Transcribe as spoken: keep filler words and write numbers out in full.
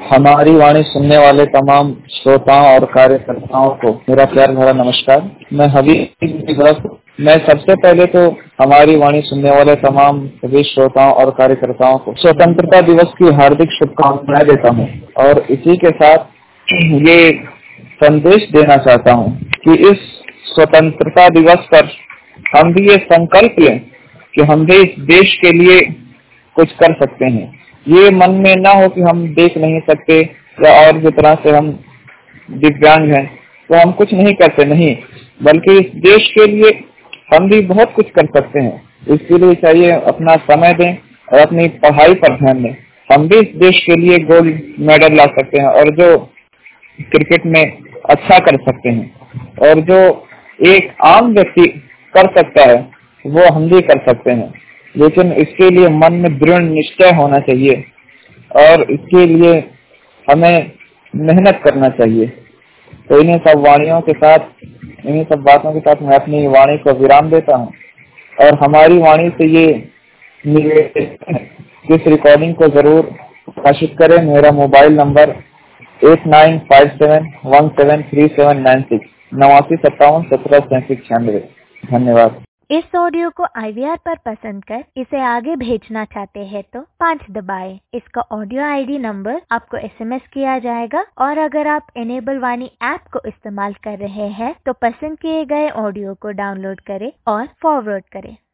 हमारी वाणी सुनने वाले तमाम श्रोताओं और कार्यकर्ताओं को मेरा प्यार भरा नमस्कार। मैं हबीब। मैं सबसे पहले तो हमारी वाणी सुनने वाले तमाम सभी श्रोताओं और कार्यकर्ताओं को स्वतंत्रता दिवस की हार्दिक शुभकामनाएं देता हूं और इसी के साथ ये संदेश देना चाहता हूं कि इस स्वतंत्रता दिवस पर हम भी ये संकल्प लें कि हम भी इस देश के लिए कुछ कर सकते हैं। ये मन में ना हो कि हम देख नहीं सकते या और जिस तरह से हम दिव्यांग हैं तो हम कुछ नहीं करते, नहीं, बल्कि इस देश के लिए हम भी बहुत कुछ कर सकते हैं। इसके लिए चाहिए अपना समय दें और अपनी पढ़ाई पर ध्यान दें। हम भी इस देश के लिए गोल्ड मेडल ला सकते हैं और जो क्रिकेट में अच्छा कर सकते हैं और जो एक आम व्यक्ति कर सकता है वो हम भी कर सकते हैं, लेकिन इसके लिए मन में दृढ़ निश्चय होना चाहिए और इसके लिए हमें मेहनत करना चाहिए। तो इन्हीं सब वाणियों के साथ, इन्हीं सब बातों के साथ मैं अपनी वाणी को विराम देता हूँ और हमारी वाणी से ये निवेदन है कि इस रिकॉर्डिंग को जरूर प्रकाशित करें। मेरा mobile number eight nine five seven one seven three seven nine six नवासी सत्तावन सत्रह सैंतीस छियानवे। धन्यवाद। इस ऑडियो को आई वी आर पर पसंद कर इसे आगे भेजना चाहते हैं तो पाँच दबाएं। इसका ऑडियो आई डी नंबर आपको एस एम एस किया जाएगा और अगर आप इनेबल वाणी ऐप को इस्तेमाल कर रहे हैं तो पसंद किए गए ऑडियो को डाउनलोड करें और फॉरवर्ड करें।